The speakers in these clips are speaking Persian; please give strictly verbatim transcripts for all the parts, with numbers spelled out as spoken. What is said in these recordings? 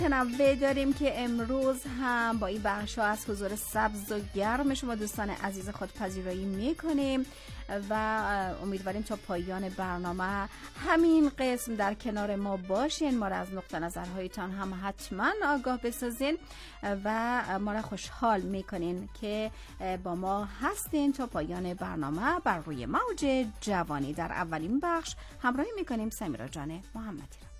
تنوع داریم که امروز هم با این بخش‌ها از حضور سبز و گرم شما دوستان عزیز خود پذیرایی می‌کنیم و امیدواریم تا پایان برنامه همین قسم در کنار ما باشین، ما را از نقطه نظرهایتان هم حتما آگاه بسازین و ما را خوشحال می‌کنین که با ما هستین تا پایان برنامه بر روی موج جوانی. در اولین بخش همراهی می‌کنیم سمیرا جان محمدی را.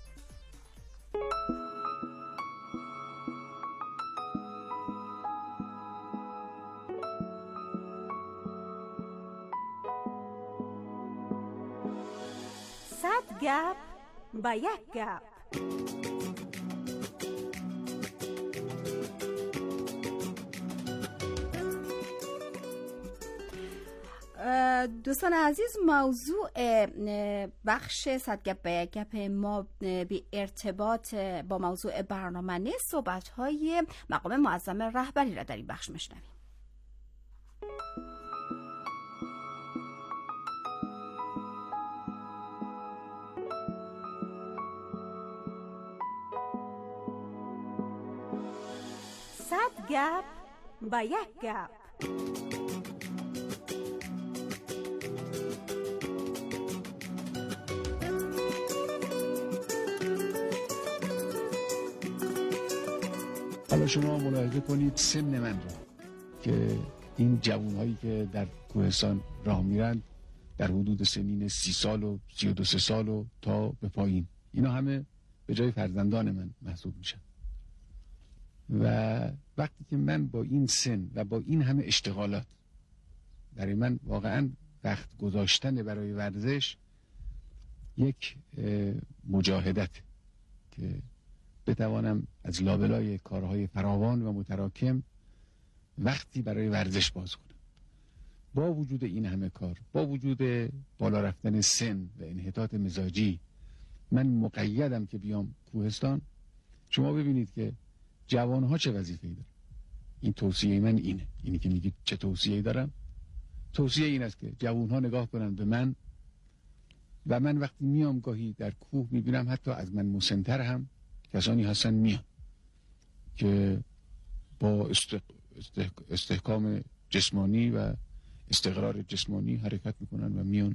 صد گپ با یک گپ. دوستان عزیز، موضوع بخش صد گپ با یک گپ ما به ارتباط با موضوع برنامه نیست، صحبت‌های مقام معظم رهبری را در این بخش میشنویم. صد گپ با یک گپ. حالا شما ملاحظه کنید سن من رو که این جوانهایی که در کوهستان راه میرند در حدود سنین سی سال و سی و دو سه سال و تا به پایین، اینا همه به جای فرزندان من محسوب میشن و وقتی که من با این سن و با این همه اشتغالات، برای من واقعا وقت گذاشتن برای ورزش یک مجاهدت که بتوانم از لابلای کارهای فراوان و متراکم وقتی برای ورزش باز کنم. با وجود این همه کار، با وجود بالا رفتن سن و انحطاط مزاجی، من مقیدم که بیام کوهستان. شما ببینید که جوانها چه وظیفه‌ای دارن. این توصیه من اینه. اینی که میگید چه توصیه‌ای دارم؟ توصیه این است که جوانها نگاه کنن به من و من وقتی میام گاهی در کوه میبینم حتی از من مسن‌تر هم کسانی هستن میان که با استح... استح... استحکام جسمانی و استقرار جسمانی حرکت میکنن و میان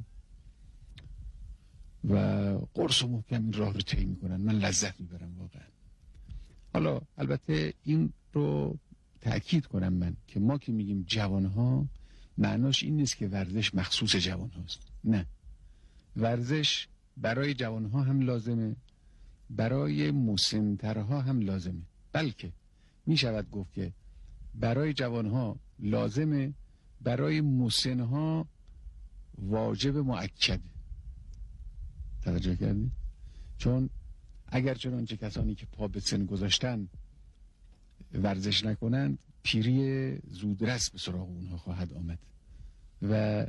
و قرص و محکم این راه رو طی میکنن. من لذت میبرم واقعا. حالا البته این رو تأکید کنم من که ما که میگیم جوانها، معناش این نیست که ورزش مخصوص جوان هاست. نه، ورزش برای جوانها هم لازمه، برای مسن‌ترها هم لازمه، بلکه می شود گفت که برای جوانها لازمه، برای مسن‌ها واجب مؤکد. توجه کردید؟ چون اگر چنانچه کسانی که پا به سن گذاشتن ورزش نکنند، پیری زودرس به سراغ اونها خواهد آمد و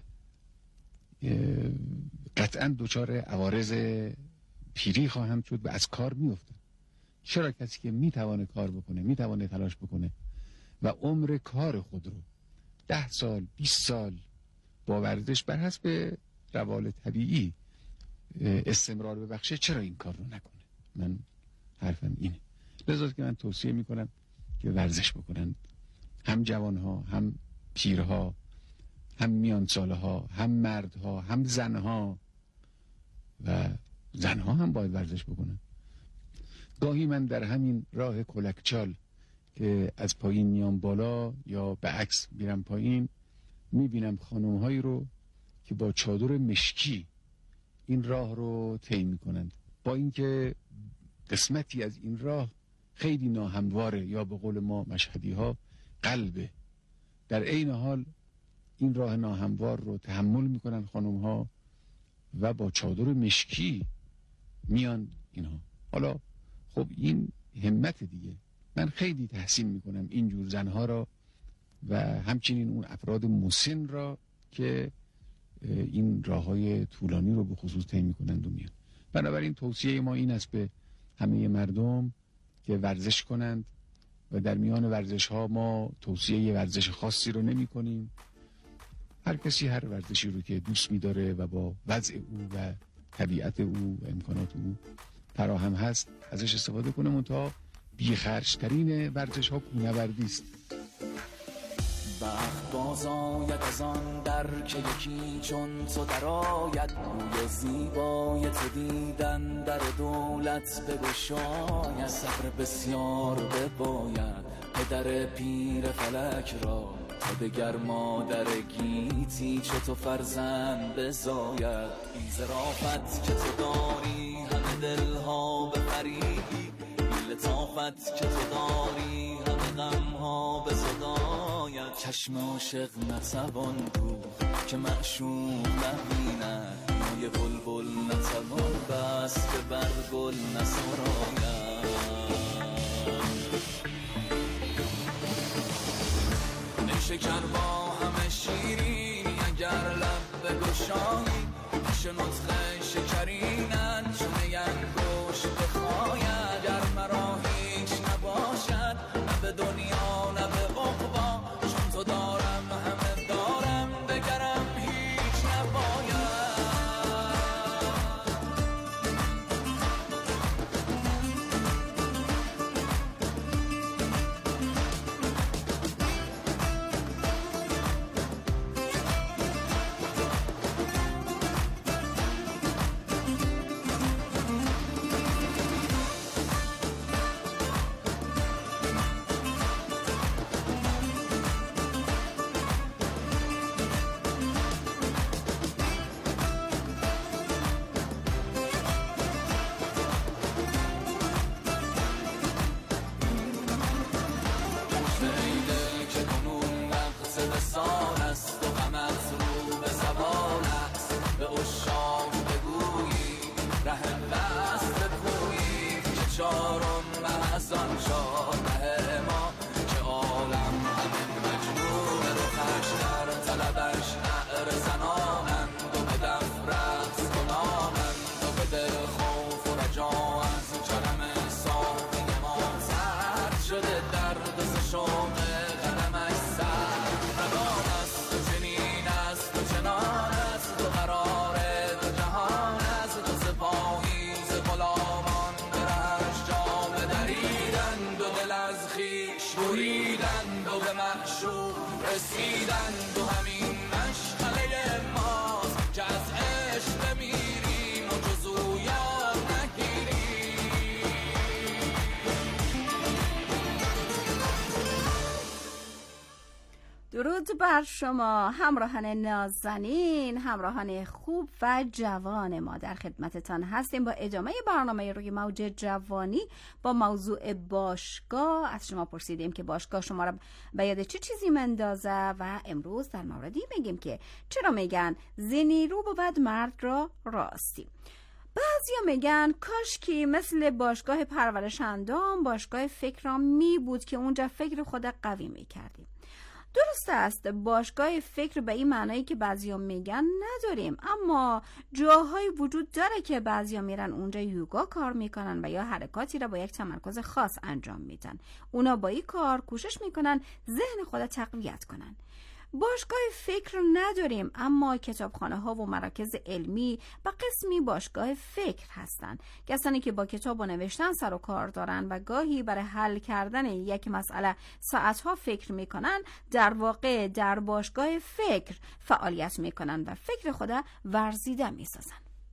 قطعا دچار عوارض پیری خواهند شد و از کار میافتند. چرا کسی که میتوانه کار بکنه، میتوانه تلاش بکنه و عمر کار خود رو ده سال بیست سال با ورزش بر حسب روال طبیعی استمرار ببخشه، چرا این کار رو نکنه؟ من حرفم اینه. لذا که من توصیه میکنم که ورزش بکنن، هم جوانها، هم پیرها، هم میان سالها، هم مردها، هم زنها و زنها هم باید ورزش بکنن. گاهی من در همین راه کلکچال که از پایین میام بالا یا به عکس میرم پایین، میبینم خانم‌هایی رو که با چادر مشکی این راه رو طی میکنند، با اینکه قسمتی از این راه خیلی ناهمواره یا به قول ما مشهدی ها قلبه. در عین حال این راه ناهموار رو تحمل میکنن خانم ها و با چادر مشکی میان اینها. حالا خب این همت دیگه. من خیلی تحسین میکنم اینجور زنها را و همچنین اون افراد مسن را که این راههای طولانی رو به خصوص طی میکنند و میان. بنابراین توصیه ما این است به همه مردم که ورزش کنند و در میان ورزش ها ما توصیه ورزش خاصی رو نمی کنیم. هر کسی هر ورزشی رو که دوست می داره و با وضع او و طبیعت او و امکانات او فراهم هست ازش استفاده کنه، منتها بیخرج‌ترین ورزش ها کوهنوردی است. بخت باز آید از آن در که یکی چون تو در آید، روی زیبای تو دیدن در دولت بگشاید. صبر بسیار بباید پدر پیر فلک را، تا دگر مادر گیتی چه تو فرزند بزاید. این ظرافت که تو داری همه دلها بفریبی، این لطافت که تو داری همه غمها بزداید. چشم عاشق نتوان دوخت که معشوق نبیند، موی بلبل نتوان بست که بر گل نسراید. شکر با همه شیرینی اگر لب بگشایی، پیش نطق شکرینت چونه انگوش بخواید. گر مرا هیچ نباشد نه به دنیا نه به عقبا، چون تو دارم همه دارم دگرم هیچ نباید. رسیدن و همین مشغله ماست که از عشق بمیریم و جزو یاد نگیریم. درود بر شما همراهان نازنین، همراهان خوب و جوان ما، در خدمتتان هستیم با ادامه برنامه روی موج جوانی با موضوع باشگاه. از شما پرسیدیم که باشگاه شما را به یاد چه چی چیزی مندازه و امروز در موردی میگیم که چرا میگن زنی رو بود مرد را راستی. بعضیا میگن کاش که مثل باشگاه پرورشندان باشگاه فکر را می بود که اونجا فکر خود قوی میکردیم. درست است، باشگاه فکر به این معنایی که بعضیا میگن نداریم، اما جاهایی وجود داره که بعضیا میرن اونجا یوگا کار میکنن و یا حرکاتی را با یک تمرکز خاص انجام میدن. اونا با این کار کوشش میکنن ذهن خود تقویت کنن. باشگاه فکر نداریم، اما کتابخانه ها و مراکز علمی و قسمی باشگاه فکر هستند. کسانی که با کتاب و نوشتن سر و کار دارن و گاهی برای حل کردن یک مسئله ساعتها فکر میکنن، در واقع در باشگاه فکر فعالیت میکنن و فکر خود ورزیده میسازن.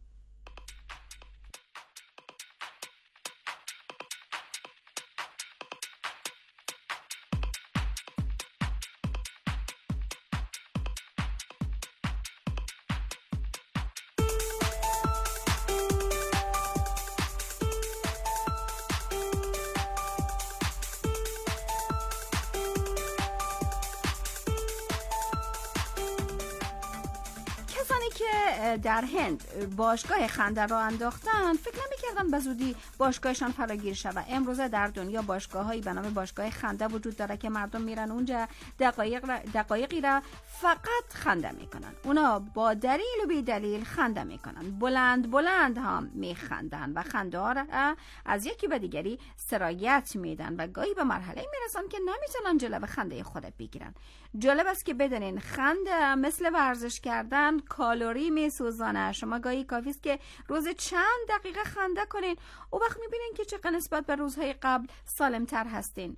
کسانی که در هند باشگاه خنده را انداختن فکر نمی‌کردن به زودی باشگاهشان فراگیر شود. امروزه در دنیا باشگاه‌هایی به نام باشگاه خنده وجود داره که مردم میرن اونجا دقایق را دقایقی را فقط خنده میکنن. اونا با دلیل و بی دلیل خنده میکنن، بلند بلند هم میخندن و خنده ها را از یکی به دیگری سرایت میدن و گاهی به مرحله میرسن که نمیتونن جلو خنده خود بگیرن. جالب است که بدونین خنده مثل ورزش کردن کالری کالری میسوزانه. شما گاهی کافی است که روز چند دقیقه خنده کنین، او وقت میبینین که چقدر نسبت به روزهای قبل سالمتر هستین.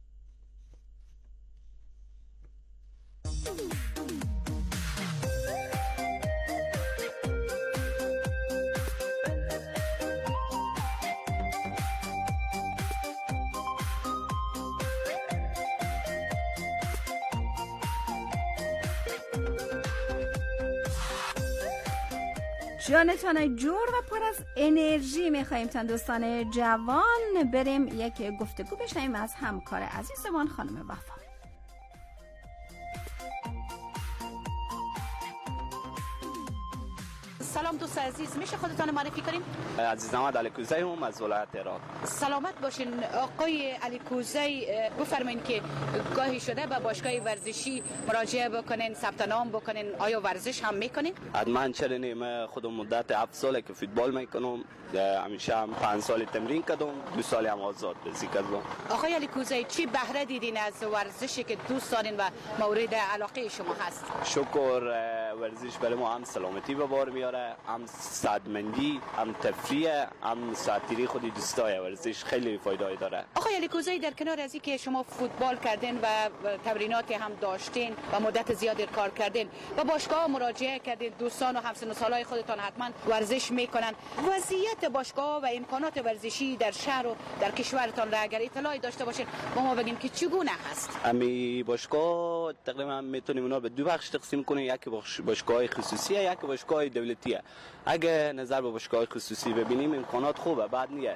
جانتان جور و پر از انرژی میخواییم تا دوستان جوان بریم یک گفتگو بشنویم از همکار عزیزمان خانم وفا. سلام دوست عزیز، میشه خودتان معرفی کنیم؟ عزیز احمد علیکوزی هم از ولایت هرات. سلامت باشین آقای علیکوزی. بفرمایید که گاهی شده به باشگاه ورزشی مراجعه بکنین، ثبت نام بکنین، آیا ورزش هم میکنین؟ حتما چرا نه، من خودم مدت هفت ساله که فوتبال میکنم، همیشه هم پنج سال تمرین کردم، دو سال هم آزاد بازی کردم. آقای علیکوزی چی بهره دیدین از ورزشی که دوست دارین و مورد علاقه شما هست؟ شکر، ورزش برای ما هم سلامتی به بار میاره، هم صحتمندی، هم تفریح، هم ساعتگیری خودی دوستای ورزش خیلی فایده داره. آقای علیکوزی در کنار از اینکه شما فوتبال کردین و تمریناتی هم داشتین و مدت زیادی کار کردین و باشگاه مراجعه کردین، دوستان و همسن و سالای خودتان حتما ورزش میکنن، وضعیت باشگاه و امکانات ورزشی در شهر و در کشورتان را اگر اطلاعی داشته باشین با ما بگین که چگونه هست؟ امی باشگاه تقریبا میتونیم اونا به دو بخش تقسیم کنیم، یکی باشگاه خصوصیه، یکی باشگاه دولتیه. اگه نظر به باشگاه خصوصی ببینیم امکانات خوبه، بعد نیه،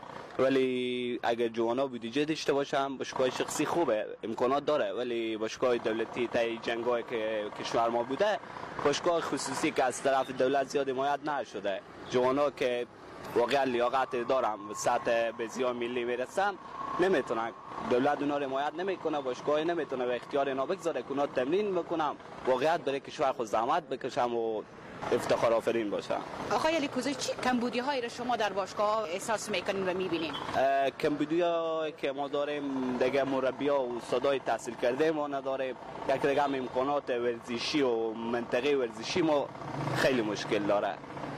ولی اگه جوانا بودجه داشته باشن باشگاه شخصی خوبه، امکانات داره، ولی باشگاه دولتی تای جنگایی که کشور ما بوده، باشگاه خصوصی که از طرف دولت زیاد حمایت نشده، جوانا که واقعا لیاقت دارم به سطح بسیار ملی میرسن نمیتونن، دولت اونا رو حمایت نمیکنه، باشگاه نمیتونه به اختیار اینا بگذاره که اونا تمرین بکنم، واقعا برای کشور خود زحمت بکشم و افتخار آفرین باشم. آقای علیکوزی چی کمبودی هایی را شما در باشگاه احساس میکنین و میبینین؟ کمبودی هایی که ما داریم دیگه مربی ها و استادای تحصیل کرده ما نداریم، یک دیگه هم امکانات ورزشی و منطقه ورزشی ما خیلی مشکل داره.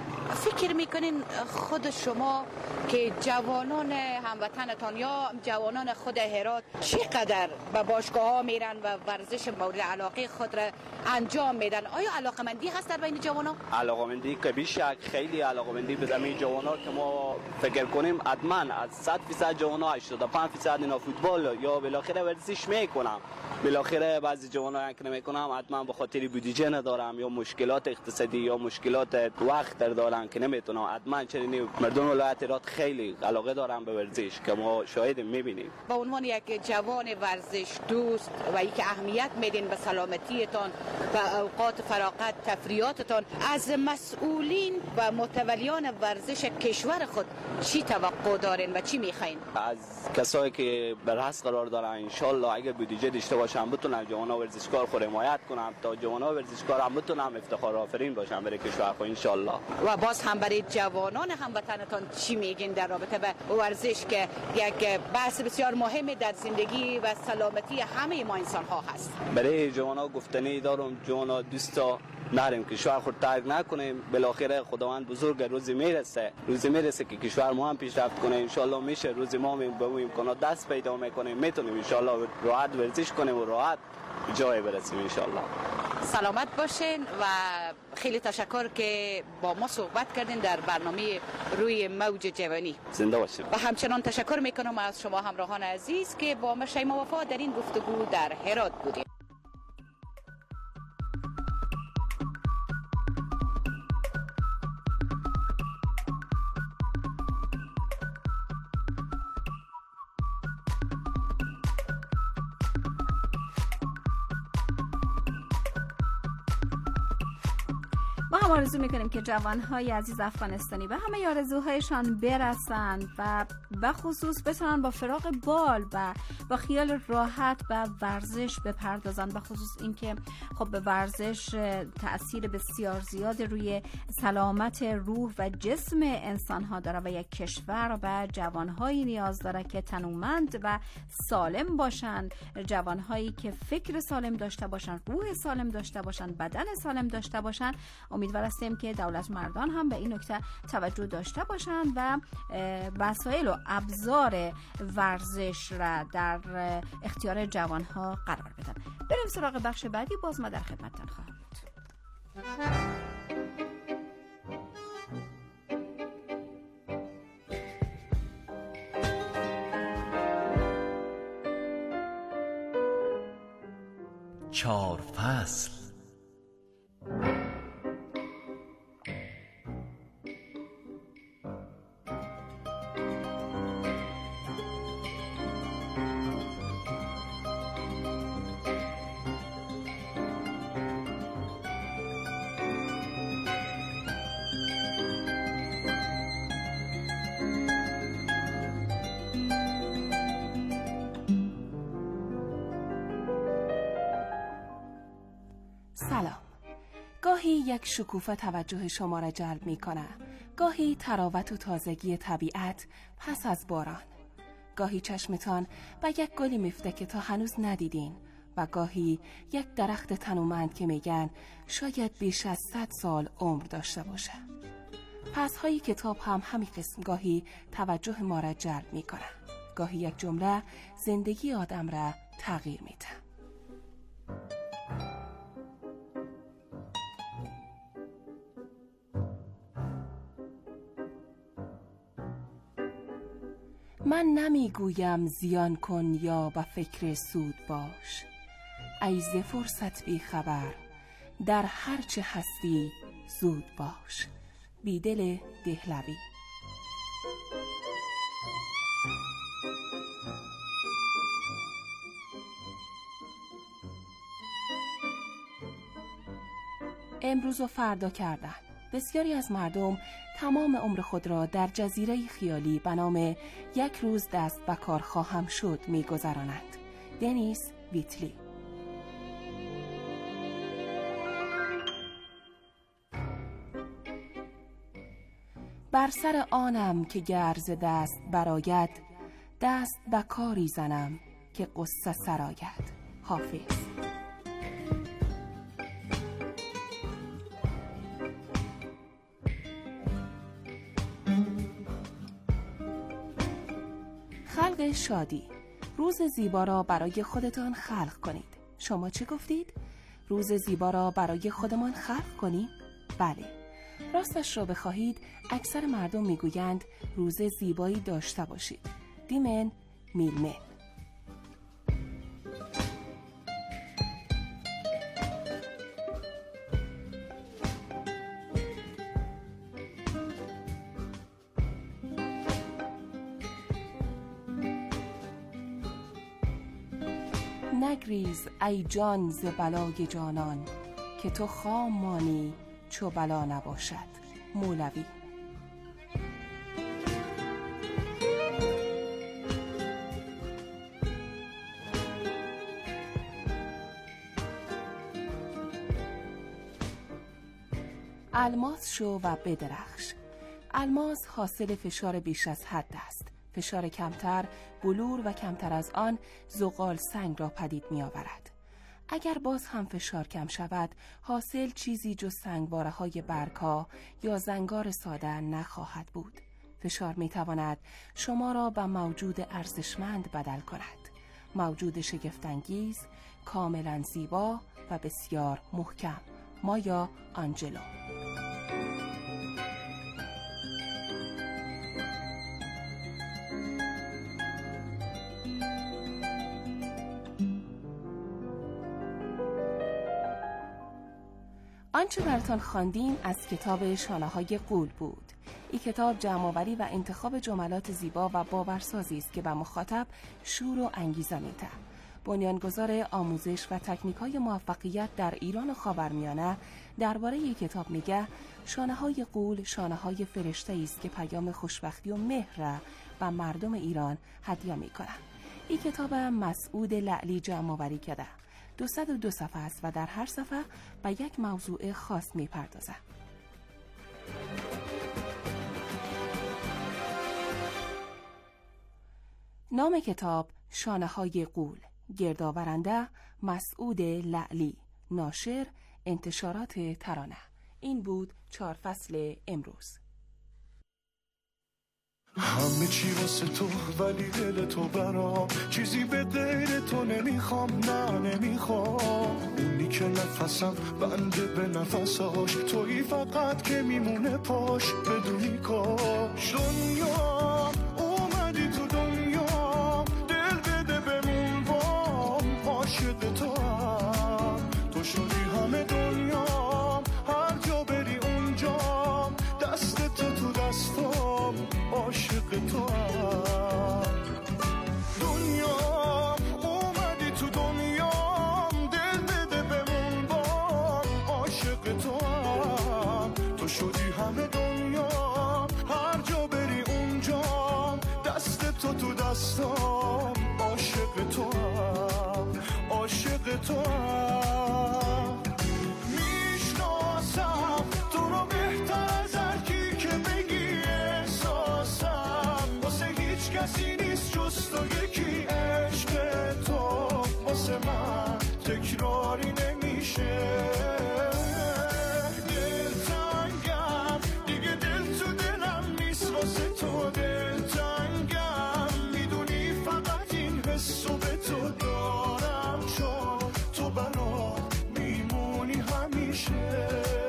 فکر میکنین خود شما که جوانان هموطنتان یا جوانان خود هرات چقدر به باشگاه ها میرن و ورزش مورد علاقه خود را انجام میدن؟ آیا علاقمندی هست در بین جوانان؟ علاقمندی که بیشک خیلی علاقمندی به زمین جوانان که ما فکر کنیم حتما از صد درصد جوانان هشتاد و پنج درصد اینا فوتبال یا بالاخره ورزش میکنن، بالاخره بعضی جوانان که نمیکنن حتما به خاطر بودجه ندارم یا مشکلات اقتصادی یا مشکلات وقت دارن که نمیتونن، حتما چنین مردم ولایت هرات خیلی علاقه دارن به ورزش که ما شاهد میبینیم. به عنوان یک جوان ورزش دوست و اینکه اهمیت میدین به سلامتیتان و اوقات فراغت تفریحاتتان، از مسئولین و متولیان ورزش کشور خود چی توقع دارین و چی میخواین؟ از کسایی که بر حس قرار دارن ان شاء الله اگر بودجه داشته باشن بتونن جوانا ورزشکار خود حمایت کنن تا جوانا ورزشکار هم بتونن افتخار آفرین باشن برای کشور خود ان شاء الله. و باز هم برای جوانان هموطنتان چی میگین در رابطه با ورزش که یک بحث بسیار مهمی در زندگی و سلامتی همه ما انسان ها هست؟ برای جوانا گفتنی دارم، جوانا دوستا نریم کشور خود ترک نکنیم، بالاخره خداوند بزرگ روزی میرسه، روزی میرسه که کشور ما هم پیشرفت کنه، ان شاء الله میشه روزی ما به اون امکانات دست پیدا میکنیم، میتونیم ان شاء الله راحت ورزش کنیم و راحت جای برسیم ان شاء الله. سلامت باشین و خیلی تشکر که با ما صحبت کردین در برنامه روی موج جوانی. زنده باشین. و همچنان تشکر میکنم از شما همراهان عزیز که با ما شیما وفا در این گفتگو در هرات بودیم. ما هم آرزو میکنیم که جوانهای عزیز افغانستانی به همه آرزوهایشان برسند و به خصوص بتونن با فراغ بال و با خیال راحت به ورزش بپردازن، به خصوص اینکه خب به ورزش تأثیر بسیار زیاد روی سلامت روح و جسم انسانها داره و یک کشور و جوانهایی نیاز داره که تنومند و سالم باشن، جوانهایی که فکر سالم داشته باشن، روح سالم داشته باشن، بدن سالم داشته باشن. امیدوار هستیم که دولت مردان هم به این نکته توجه داشته باشند و وسایل و ابزار ورزش را در اختیار جوانها قرار بدن. بریم سراغ بخش بعدی، باز ما در خدمتتان خواهم بود. چهار فصل. سلام. گاهی یک شکوفه توجه شما را جلب می کنه، گاهی تراوت و تازگی طبیعت پس از باران، گاهی چشمتان به یک گلی میفته که تا هنوز ندیدین و گاهی یک درخت تنومند که میگن شاید بیش از صد سال عمر داشته باشه. پس‌های کتاب هم همین قسم گاهی توجه ما را جلب می کنه، گاهی یک جمله زندگی آدم را تغییر میده. من نمیگویم زیان کن یا به فکر سود باش، ای ز فرصت بی خبر در هر چه هستی زود باش. بیدل دهلوی. امروز و فردا کردن. بسیاری از مردم تمام عمر خود را در جزیره خیالی به نام یک روز دست به کار خواهم شد می‌گذرانند. دنیس ویتلی. بر سر آنم که گرز دست براید، دست به کاری زنم که قصه سراید. حافظ. خلق شادی. روز زیبا را برای خودتان خلق کنید. شما چه گفتید؟ روز زیبا را برای خودمان خلق کنیم؟ بله. راستش را بخواهید اکثر مردم میگویند روز زیبایی داشته باشید. دیمن میلمن. نگریز ای جان ز بلای جانان، که تو خام مانی چو بلا نباشد. مولوی. الماس شو و بدرخش. الماس حاصل فشار بیش از حد است. فشار کمتر بلور و کمتر از آن زغال سنگ را پدید می آورد. اگر باز هم فشار کم شود، حاصل چیزی جز سنگواره های برگ‌ها یا زنگار ساده نخواهد بود. فشار می تواند شما را به موجود ارزشمند بدل کند. موجود شگفت‌انگیز، کاملا زیبا و بسیار محکم. مایا آنجلو. آنچه براتان خواندیم از کتاب شانه‌های غول بود. این کتاب جمع‌آوری و انتخاب جملات زیبا و باورسازی است که به مخاطب شور و انگیزه می‌دهد. بنیانگذار آموزش و تکنیک‌های موفقیت در ایران و خاورمیانه درباره این کتاب میگه شانه‌های غول شانه‌های فرشته‌ای است که پیام خوشبختی و مهر را به مردم ایران هدیه می‌کنه. این کتاب مسعود لعلی جمع‌آوری کرده. دویست و دو صفحه است و در هر صفحه به یک موضوع خاص می‌پردازه. نام کتاب شانه‌های غول. گردآورنده مسعود لعلی. ناشر انتشارات ترانه. این بود چهار فصل امروز. همه چی واسه تو ولی دل تو برام، چیزی به غیر تو نمیخوام، نه نمیخوام. اونی که نفسم بنده به نفساش، تویی فقط که میمونه پاش، بدونی کاش. دنیا اومدی تو دنیا، دل بده بمون بام، عاشق تو هم تو شدی همه دنیا، هر جا بری اونجا دست تو تو دستام، عاشق تو هم. دنیا اومدی تو دنیا، دل بده بمون بام، عاشق تو هم تو شدی همه دنیا، هر جا بری اونجا دست تو تو دستام، عاشق تو هم، عاشق تو هم. میشناسم تو رو بهتر از هر کی که بگی احساسم، واسه هیچ کسی نیست جز تو یکی، عشق تو واسه من تکراری نمیشه. دلتنگم دیگه، دل تو دلم نیست واسه تو، دلتنگم میدونی فقط این حسو به تو دارم، چون تو برام میمونی همیشه.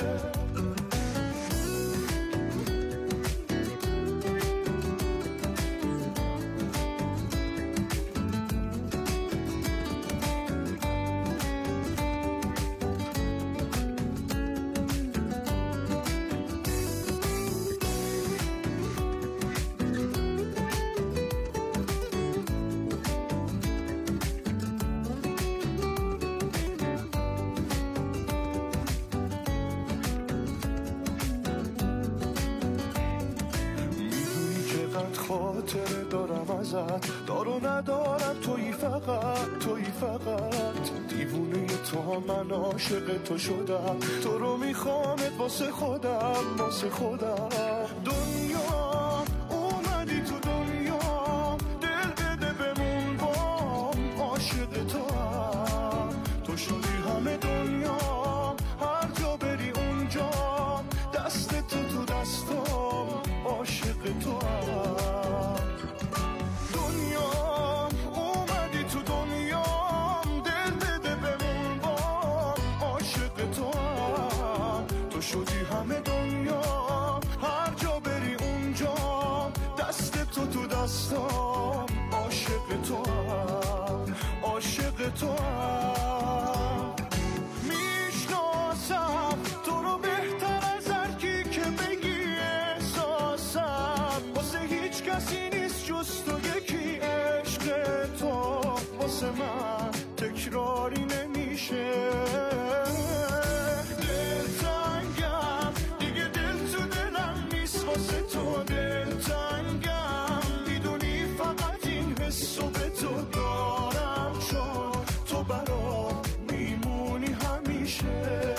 خاطره دارم ازت، دارو ندارم، تویی فقط، تویی فقط. دیوونه تو هم من عاشق تو شدم، تو رو میخوامت واسه خودم، واسه خودم. دنیا اومدی تو دنیا، دل بده بمون بام، عاشق تو هم تو شدی همه دنیا، هر جا بری اونجا دست تو تو دستام، عاشق تو هم. شدی همه دنیا، هر جا بری اونجا دست تو تو دستام، عاشق تو هم، عاشق تو هم. میشناسم تو رو بهتر از هر کی که بگی احساسم، واسه هیچ کسی نیست جز تو یکی، عشق تو واسه من تکراری نمیشه. واسه تو دلتنگم، میدونی فقط این حسو به تو دارم، چون تو برام میمونی همیشه.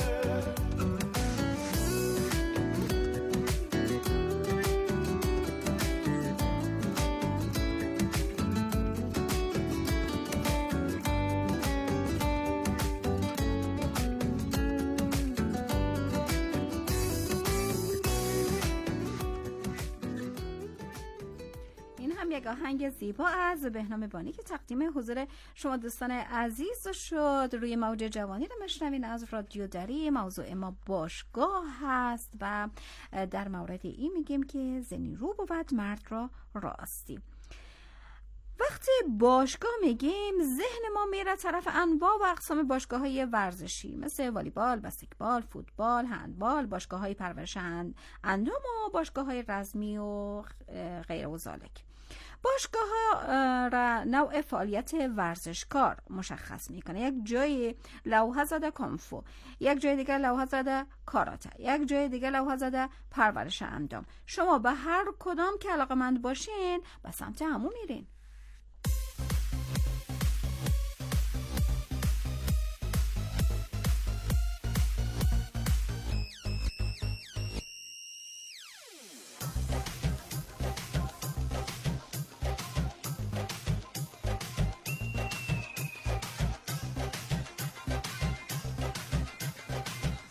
یک آهنگ زیبا از بهنام بانی که تقدیم حضور شما دوستان عزیز شد. روی موج جوانی رو میشنوین از رادیو دری. موضوع ما باشگاه هست و در مورد این میگیم که زنی رو بود، مرد را راستی. وقتی باشگاه میگیم ذهن ما میره طرف انواع و اقسام باشگاه‌های ورزشی مثل والیبال، بسکتبال، فوتبال، هندبال، باشگاه‌های پرورش اندام و باشگاه‌های رزمی و غیر و ذالک. باشگاه‌ها را نوع فعالیت ورزشکار مشخص میکنه. یک جای لوحه زده کونفو، یک جای دیگه لوحه زده کاراته، یک جای دیگه لوحه زده پرورش اندام. شما به هر کدام که علاقه‌مند باشین به سمت همون میرین.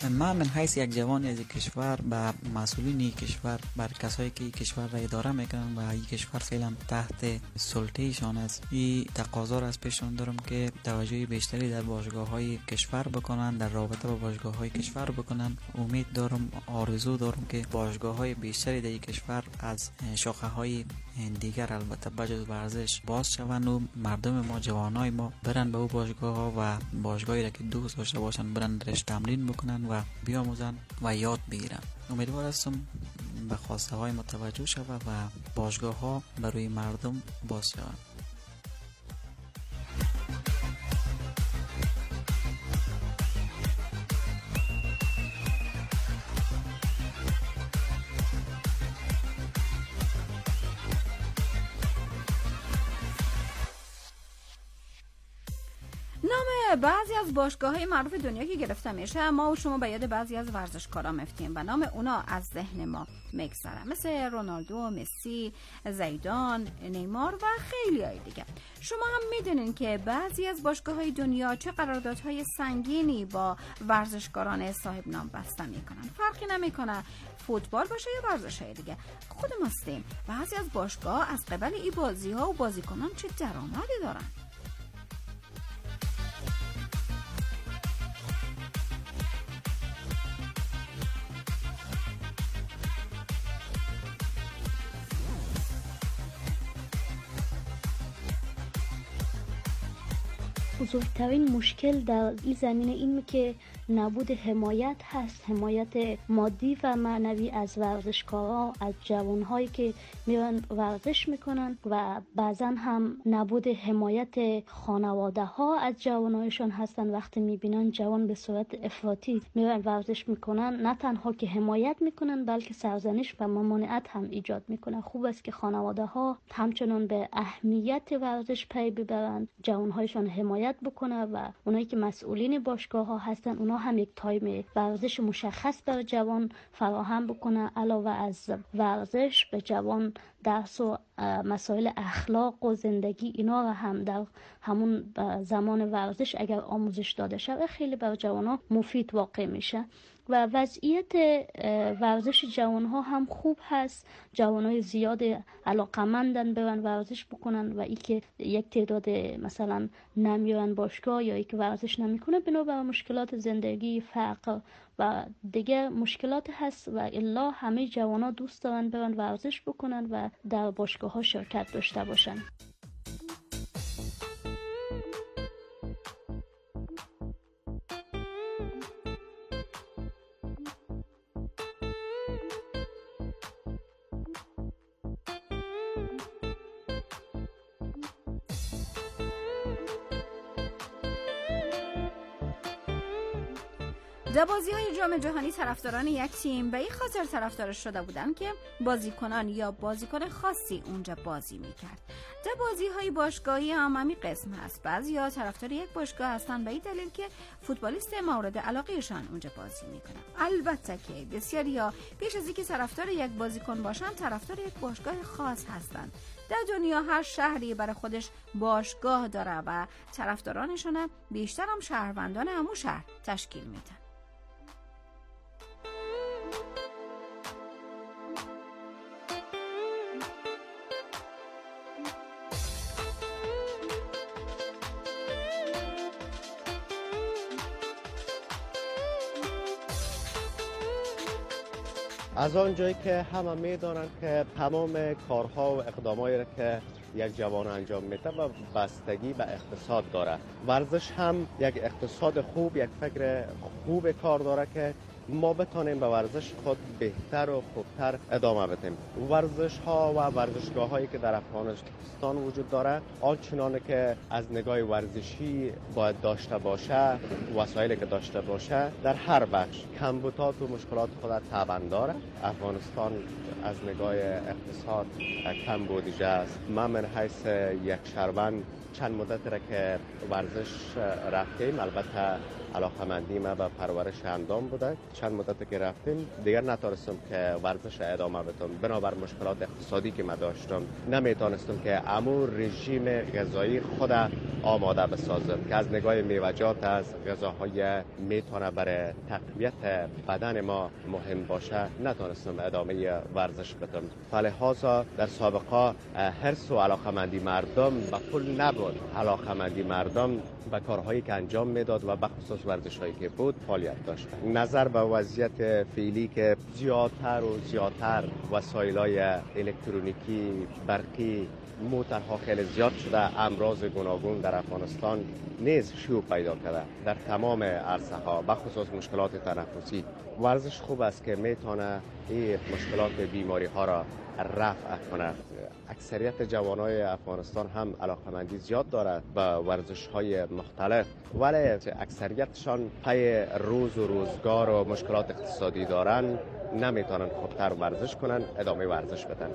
من من حیث یک جوان از کشور به مسئولین کشور، بر کسایی که کشور را اداره میکنن و این کشور فعلا تحت سلطه‌شان است، این تقاضا را از پیششان دارم که توجه بیشتری در باشگاه‌های کشور بکنن، در رابطه با باشگاه‌های کشور بکنن. امید دارم، آرزو دارم که باشگاه‌های بیشتری در این کشور از شاخه‌های دیگر البته بجز ورزش باز شوند و مردم ما، جوانای ما برن به او باشگاه‌ها و باشگاهی را که دوست داشته باشن برن درش تمرین بکنن و بیاموزن و یاد بگیرن. امیدوار هستم به خواسته های متوجه شود و باشگاه ها برای مردم باز شوند. نام بعضی از باشگاه‌های معروف دنیا که گرفته میشه، ما و شما به یاد بعضی از ورزشکارا میفتیم و نام اونا از ذهن ما میگذره، مثل رونالدو، مسی، زیدان، نیمار و خیلی های دیگه. شما هم میدونین که بعضی از باشگاه‌های دنیا چه قراردادهای سنگینی با ورزشکاران صاحب نام بسته میکنن. فرقی نمیکنه فوتبال باشه یا ورزش‌های دیگه، خود ماستیم. بعضی از باشگاه از قبل این بازی‌ها و بازیکنان چه درآمدی دارن. بزرگترین مشکل در این زمینه این که نبود حمایت هست، حمایت مادی و معنوی از ورزشکارا، از جوانهایی که میرن ورزش میکنن و بعضا هم نبود حمایت خانواده ها از جوانهایشان هستن. وقتی میبینن جوان به صورت افراطی میرن ورزش میکنن، نه تنها که حمایت میکنن بلکه سرزنش و ممانعت هم ایجاد میکنن. خوب است که خانواده ها همچنان به اهمیت ورزش پی ببرن، جوانهایشان حمایت بکنه و اونایی که مسئولین باشگاه ها هستن اونا هم یک تایم ورزش مشخص بر جوان فراهم بکنه. علاوه از ورزش به جوان درس و مسائل اخلاق و زندگی اینا را هم در همون زمان ورزش اگر آموزش داده شود خیلی بر جوانها مفید واقع میشه. و وضعیت ورزش جوانها هم خوب هست، جوانای زیاد علاقمندن برن ورزش بکنن و ای که یک تعداد مثلا نمیرن باشگاه یا ای که ورزش نمیکنه بنابر مشکلات زندگی، فقر و دیگه مشکلات هست و الا همه جوانا دوست دارن برن ورزش بکنن و در باشگاه ها شرکت داشته باشن. در بازی‌های جام جهانی طرفداران یک تیم به این خاطر طرفدارش شده بودن که بازیکنان یا بازیکن خاصی اونجا بازی میکرد. در بازی‌های باشگاهی هم همین قسم هست. بعضیا طرفدار یک باشگاه هستن به این دلیل که فوتبالیست مورد علاقهشان اونجا بازی میکنن. البته که بسیاریا پیش از اینکه طرفدار یک بازیکن باشن طرفدار یک باشگاه خاص هستن. در دنیا هر شهری برای خودش باشگاه داره و طرفدارانشون بیشتر هم شهروندان همون شهر تشکیل میدن. از آن جایی که همه میدانند که تمام کارها و اقدامایی را که یک جوان انجام میده و بستگی به اقتصاد داره. ورزش هم یک اقتصاد خوب، یک فکر خوب کار داره که ما بتانیم به ورزش خود بهتر و خوبتر ادامه بدیم. ورزش ها و ورزشگاه هایی که در افغانستان وجود داره آنچنان که از نگاه ورزشی باید داشته باشه، وسایلی که داشته باشه در هر بخش کمبودات و مشکلات خود طبعا داره. افغانستان از نگاه اقتصاد کم بودجه است. من من حیث یک شهروند چند مدت را که ورزش رفتیم، البته علاقه‌مندی ما به پرورش اندام بوده. چند مدت که رفتیم دیگر نتونستم که ورزش ادامه بدم، بنابر مشکلات اقتصادی که ما داشتم نمیتونستم که امور رژیم غذایی خود آماده بسازم که از نگاه میوه‌جات از غذاهای میتونه برای تقویت بدن ما مهم باشه، نتونستم ادامه ورزش بدم. فلهذا در سابقه حرص و علاقه‌مندی مردم به پول نبود، علاقه‌مندی مردم به کارهایی که انجام میداد و به خصوص ورزش‌هایی که بود فعالیت داشت. نظر به وضعیت فعلی که زیادتر و زیادتر وسایل‌های الکترونیکی، برقی، موترها خیلی زیاد شده، امراض گوناگون در افغانستان نیز شیوع پیدا کرده در تمام عرصه ها، به خصوص مشکلات تنفسی. ورزش خوب است که میتونه این مشکلات بیماری ها را رفع کنه. اکثریت جوانای افغانستان هم علاقمندی زیاد دارد به ورزش های مختلف، ولی اکثریتشان پی روز و روزگار و مشکلات اقتصادی دارن، نمیتونن خوبتر ورزش کنن، ادامه ورزش بدن.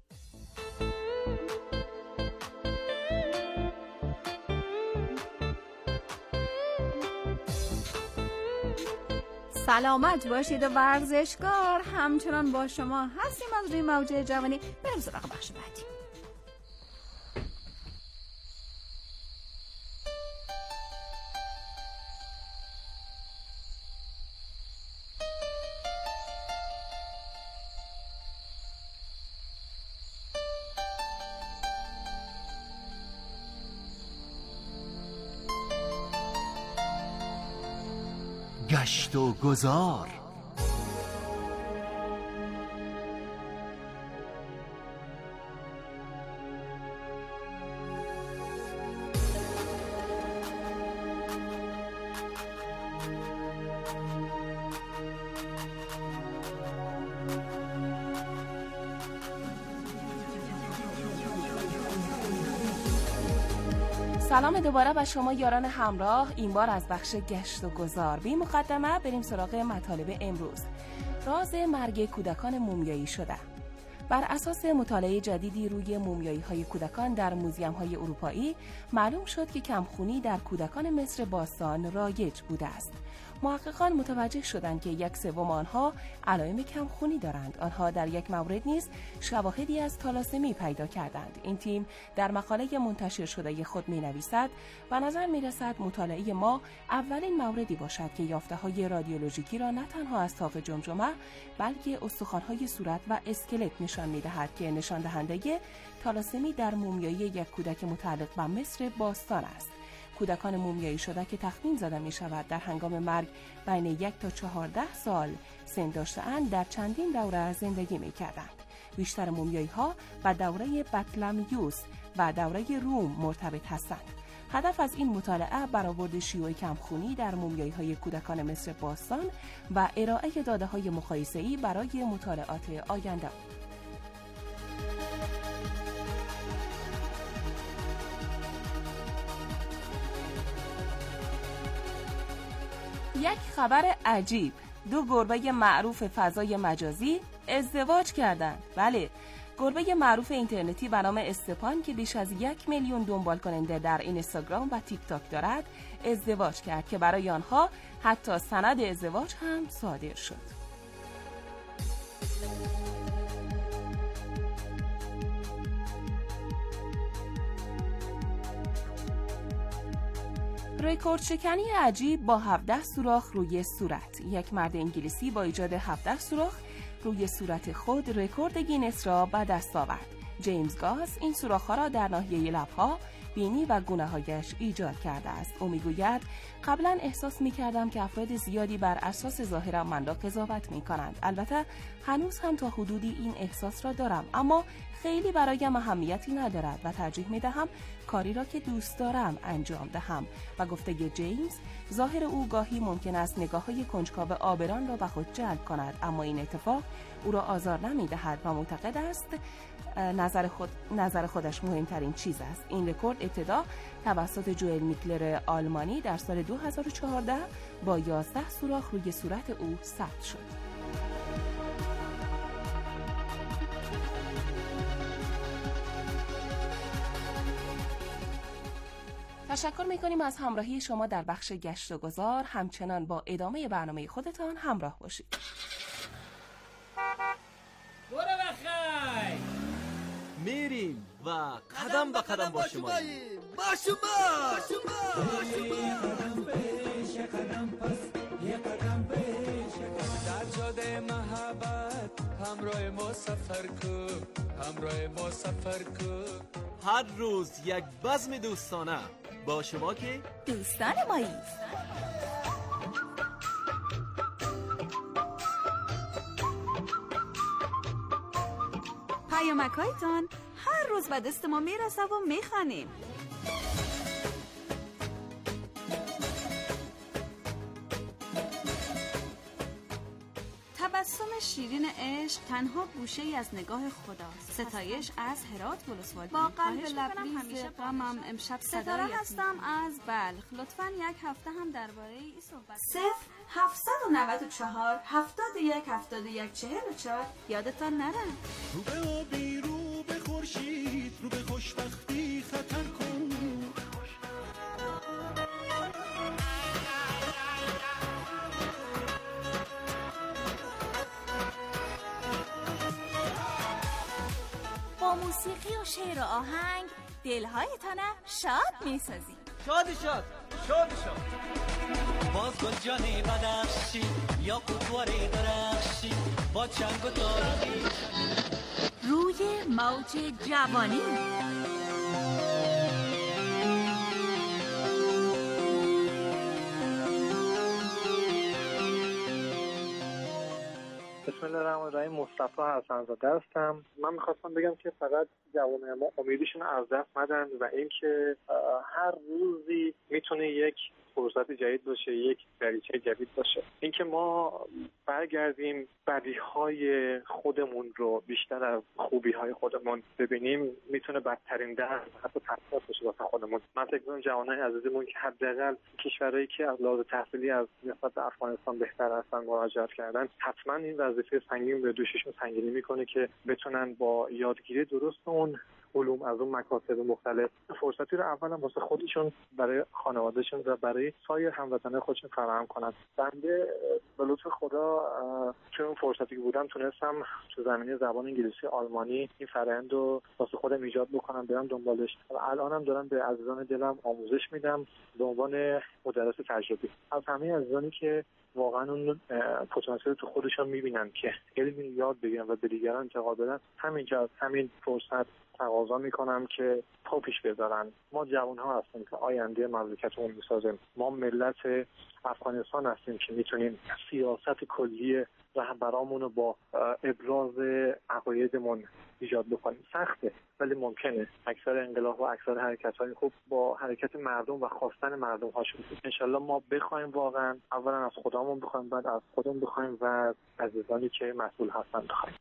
سلامت باشید و ورزشکار همچنان با شما هستیم از روی موج جوانی. بریم سراغ بخش بعدی. گشت و گذار. سلام دوباره به شما یاران همراه، این بار از بخش گشت و گذار. بی مقدمه بریم سراغ مطالب امروز. راز مرگ کودکان مومیایی شده. بر اساس مطالعه جدیدی روی مومیایی های کودکان در موزیم های اروپایی معلوم شد که کمخونی در کودکان مصر باستان رایج بوده است. محققان متوجه شدند که یک سوم آنها علائم کمخونی دارند. آنها در یک مورد نیز شواهدی از تالاسمی پیدا کردند. این تیم در مقاله منتشر شده خود می‌نویسد: به نظر می‌رسد مطالعه ما اولین موردی باشد که یافته‌های رادیولوژیکی را نه تنها از طاق جمجمه بلکه استخوان‌های صورت و اسکلت نشان می‌دهد که نشان دهنده تالاسمی در مومیایی یک کودک متعلق به مصر باستان است. کودکان مومیایی شده که تخمین زده می شود در هنگام مرگ بین یک تا چهارده سال سن داشته‌اند در چندین دوره زندگی می کردند. بیشتر مومیایی ها با دوره بطلمیوس و دوره روم مرتبط هستند. هدف از این مطالعه برآورد شیوع کمخونی در مومیایی های کودکان مصر باستان و ارائه داده های مقایسه‌ای برای مطالعات آینده. یک خبر عجیب: دو گربه معروف فضای مجازی ازدواج کردند. بله، گربه معروف اینترنتی به نام استپان که بیش از یک میلیون دنبال کننده در اینستاگرام و تیک تاک دارد ازدواج کرد که برای آنها حتی سند ازدواج هم صادر شد. رکورد شکنی عجیب با هفده سوراخ روی صورت. یک مرد انگلیسی با ایجاد هفده سوراخ روی صورت خود رکورد گینس را به دست آورد. جیمز گاز این سوراخ‌ها را در ناحیه لب‌ها، بینی و گونه‌هایش ایجاد کرده است. او می‌گوید: قبلا احساس می‌کردم که افراد زیادی بر اساس ظاهرم من را قضاوت می‌کنند. البته هنوز هم تا حدودی این احساس را دارم، اما خیلی برایم اهمیتی ندارد و ترجیح می‌دهم کاری را که دوست دارم انجام دهم. و گفته جیمز، ظاهر او گاهی ممکن است نگاه‌های کنجکاو آبران را به خود جلب کند، اما این اتفاق او را آزار نمی‌دهد و معتقد است نظر خود نظر خودش مهمترین چیز است. این رکورد ابتدا توسط جوئل میکلر آلمانی در سال دو هزار و چهارده با یازده سوراخ روی صورت او ثبت شد. تشکر میکنیم از همراهی شما در بخش گشت و گذار. همچنان با ادامه برنامه خودتان همراه باشید. برو بخیر میریم و قدم به قدم با شما با شما با شما قدم پیش قدم پس یه قدم پیش در جاده محبت همراه ما سفر کن همراه ما سفر کن. هر روز یک بزم دوستانه با شما که دوستان مایی. پیامک‌هایتان هر روز به دست ما میرسه و میخوانیم. تبسم شیرین عشق تنها گوشه ای از نگاه خداست. ستایش از هرات ولسوالی. با قلب لبریز غمم امشب ستاره هستم از بلخ. لطفاً یک هفته هم درباره این صحبت. صفر هفتصد و نود و چهار هفتاد و یک هفتاد و یک چهل و چهار یادتان نره. رو به آبی رو به خورشید رو به خوشبختی خطر کن. با موسیقی و شعر و آهنگ دلهایتان شاد میسازیم. شاد شاد شاد شاد. باز گل جانی بدخشی یا قطواری درخشی با چنگ و تاریخی روی موج جوانی. بسم الله الرحمن الرحیم. مصطفی حسن‌زاده هستم. من میخواستم بگم که فقط جوانای ما امیدشون از دست ندن و اینکه هر روزی میتونه یک فرصت جدید باشه، یک دریچه جدید باشه. اینکه ما برگردیم بدیهای خودمون رو بیشتر از خوبی‌های خودمون ببینیم میتونه بدترین درس حتی تفاوت باشه واسه خودمون. من فکر می‌کنم جوانای عزیزمون که حداقل کشورهایی که از لحاظ تحصیلی از نسبت به افغانستان بهتر هستن مهاجرت کردن، حتما این وظیفه سنگین به دوششون سنگینی میکنه که بتونن با یادگیری درست اون علوم از اون مکاتب مختلف فرصتی رو اولا واسه خودشون، برای خانوادهشون و برای سایر هموطنان خودشون فراهم کنن. بنده به لطف خدا چون فرصتی که بودم تونستم تو زمینه زبان انگلیسی آلمانی این فرآیند رو واسه خودم ایجاد بکنم، برم دنبالش و الانم دارم به عزیزان دلم آموزش میدم به عنوان مدرس تجربی. از همه عزیزانی که واقعا اون پتانسیل تو خودشون میبینن که علمی یاد بگیرن و به دیگران انتقال بدن، همینجا از همین فرصت تقاضا میکنم که پا پیش بذارن. ما جوان ها هستیم که آینده مملکتمون میسازیم. ما ملت افغانستان هستیم که میتونیم سیاست کلی رهبرامون رو با ابراز عقایدمون ایجاد بکنیم. سخته ولی ممکنه. اکثر انقلاب و اکثر حرکت‌های خوب با حرکت مردم و خواستن مردم هاشون. انشالله ما بخوایم واقعا اولا از خدامون بخوایم، بعد از خودمون بخوایم و از عزیزانی که مسئول هستن بخوایم.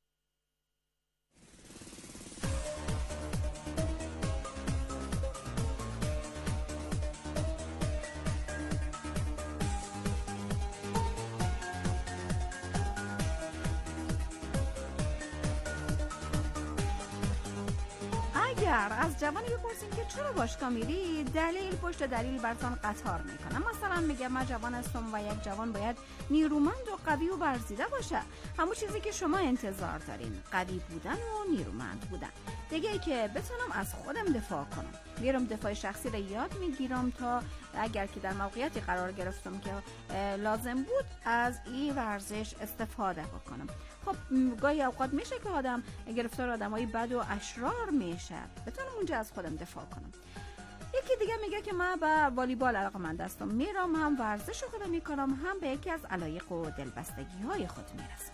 اگر از جوانی بپرسیم که چرا باشگاه میری، دلیل پشت دلیل براتون قطار میکنم. مثلا میگه من جوان هستم و یک جوان باید نیرومند و قوی و ورزیده باشه. همون چیزی که شما انتظار دارین، قوی بودن و نیرومند بودن. دیگه که بتونم از خودم دفاع کنم، میرم دفاع شخصی رو یاد میگیرم تا اگر که در موقعیتی قرار گرفتم که لازم بود از این ورزش استفاده بکنم. خب گاهی اوقات میشه که آدم گرفتار آدمای بد و اشرار میشه، بتونم اونجا از خودم دفاع کنم. یکی دیگه میگه که من به والیبال علاقه‌مند هستم، میرم هم ورزش خودم میکنم، هم به یکی از علایق و دلبستگی های خود میرسم.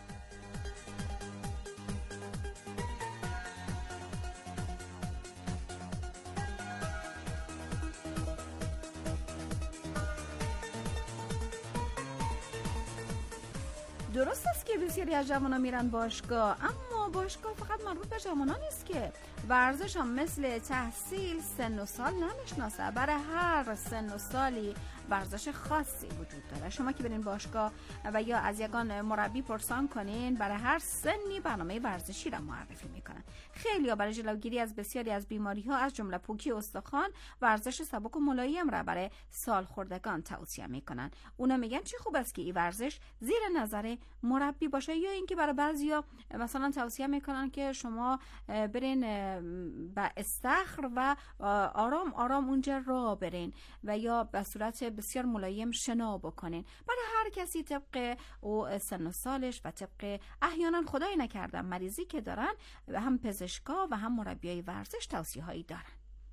درست است که بسیاری از جوانان میرن باشگاه، اما باشگاه فقط مربوط به جوانان نیست که ورزش هم مثل تحصیل سن و سال نمیشناسه. برای هر سن و سالی ورزش خاصی وجود داره. شما که برین باشگاه و یا از یگان مربی پرسان کنین، برای هر سنی برنامه ورزشی را معرفی میکنن. خیلی‌ها برای جلوگیری از بسیاری از بیماری‌ها از جمله پوکی استخوان ورزش سبک و ملایم را برای سالخوردگان توصیه میکنن. اونا میگن چه خوب است که این ورزش زیر نظر مربی باشه، یا اینکه برای بعضیا مثلا توصیه میکنن که شما برین به استخر و آرام آرام اونجا راه برین و یا به صورت بسیار ملایم شنا بکنین. برای هر کسی طبق او سن و سالش و طبق احیانا خدای نکرده مریضی که دارن هم پزشکا و هم مربیای ورزش توصیه هایی دارن.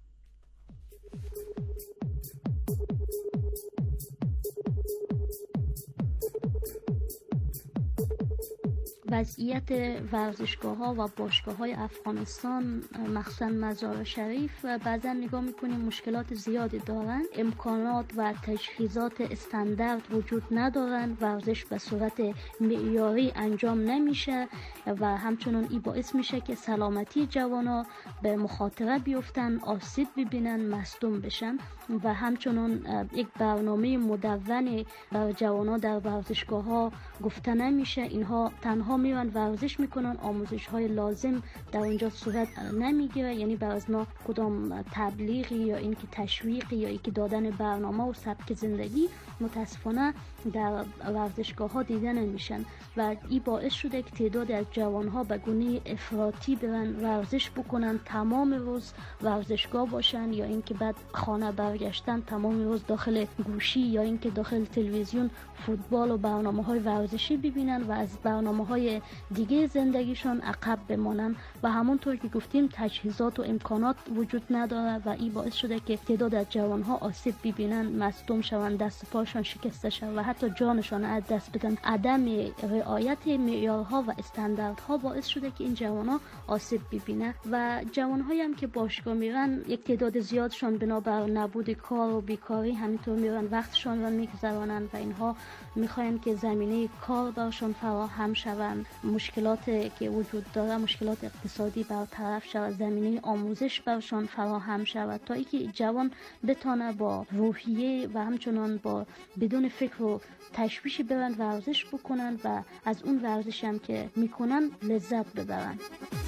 وضعیت ورزشگاه ها و باشگاه های افغانستان مخصوصا مزار شریف بعضا نگاه میکنیم مشکلات زیادی دارن. امکانات و تجهیزات استاندارد وجود ندارن، ورزش به صورت معیاری انجام نمیشه و همچنان این باعث میشه که سلامتی جوانا به مخاطره بیفتن، آسیب ببینن، مصدوم بشن و همچنان یک برنامه مدون بر جوانا در ورزشگاه ها گفته نمیشه. اینها تنها میرن ورزش میکنن، آموزش های لازم در اونجا صورت نمیگیره، یعنی بر از ما کدام تبلیغی یا اینکه تشویقی یا اینکه دادن برنامه و سبک زندگی متاسفانه در ورزشگاه ها دیده نمیشن و این باعث شده که تعداد از جوان ها به گونه افراطی برن ورزش بکنن، تمام روز ورزشگاه باشن یا اینکه بعد خانه برگشتن تمام روز داخل گوشی یا اینکه داخل تلویزیون فوتبال و برنامه‌های ورزشی ببینن و از برنامه‌های دیگه زندگیشون عقب بمانن و همونطور که گفتیم تجهیزات و امکانات وجود نداره و این باعث شده که تعداد از جوان‌ها آسیب ببینن، مصدوم شون، دست پاشون شکسته شون و حتی جانشون از دست بدن. عدم رعایت معیارها و استانداردها باعث شده که این جوان‌ها آسیب ببینن و جوان‌هایی هم که باشگاه میرن یک تعداد زیادشون بنابر نبود کار و بیکاری همینطور میرن وقتشون رو میگذرونن و اینها میخواین که زمینه کار برشون فراهم شوند، مشکلات که وجود داره، مشکلات اقتصادی برطرف شود، زمینه آموزش برشون فراهم شود تا اینکه جوان بتونه با روحیه و همچنان با بدون فکر و تشویش برن ورزش بکنن و از اون ورزش هم که میکنن لذت ببرن.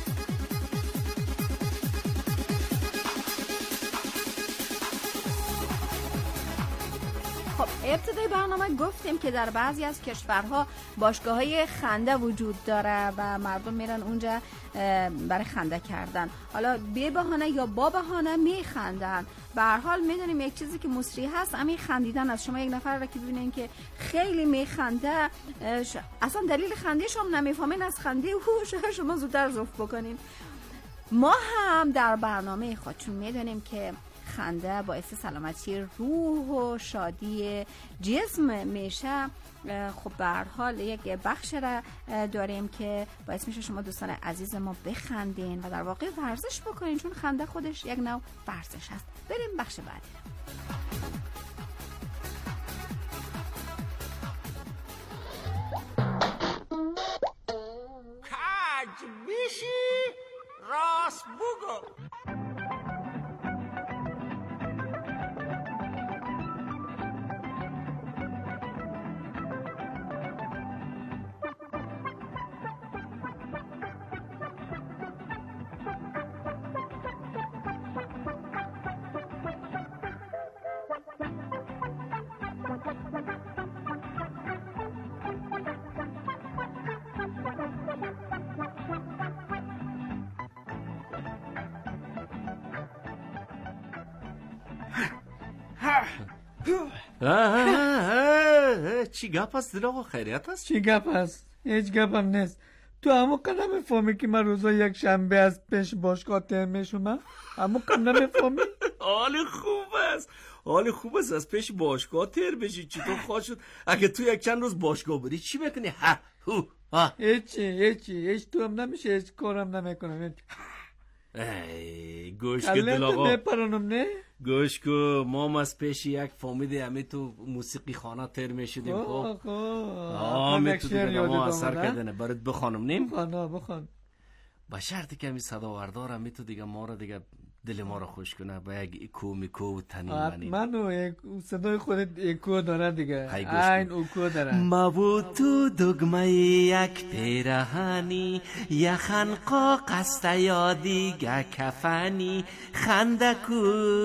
خب ابتدای برنامه گفتیم که در بعضی از کشورها باشگاه‌های خنده وجود داره و مردم میرن اونجا برای خنده کردن، حالا بی بهانه یا با بهانه میخندن. به هر حال میدونیم یک چیزی که مصری هست همین خندیدن است. شما یک نفر را که ببینین که خیلی میخنده اصلا دلیل خندیش هم نمیفهمین، از خنده هوش شما زودتر زفت بکنین. ما هم در برنامه خودتون میدونیم که خنده باعث سلامتی روح و شادی جسم میشه. خب به هر حال یک بخش را داریم که باعث میشه شما دوستان عزیز ما بخندین و در واقع ورزش بکنین، چون خنده خودش یک نوع ورزش هست. بریم بخش بعدی. کج بیشی راست بگو. چی گپ است دلاغا؟ خیریت است؟ چی گپ است؟ هیچ گپم نیست. تو همون قدر نمیفهمی که من روزا یک شنبه از پیش باشگاه تر میشم؟ همون قدر نمیفهمی؟ حال خوب است، حال خوب است از پیش باشگاه تر بشی. چطور خواهد شد اگه تو یک چند روز باشگاه بری چی بکنی؟ ها هو ها هیچی هیچی هیچ تو هم نمیشه، هیچ کارم نمیکنم. ای گوش که دلاغا نه گوش که ما هم از پیش یک فامیده همه تو موسیقی خانه تر میشدیم. خب آه می تو دیگه ما اثر کردنه برات بخوانم نیم؟ بخوان بخوان. با شرطی که می صدا وردارم می تو دیگه ما رو دیگه دل ما رو خوش کنه با یک اکو میکو و تنین منین. من صدای خودت اکو داره دیگه، این اکو داره. ما و تو دگمه یک پیرهانی، یخنقا قست یادی گه کفنی، خندکو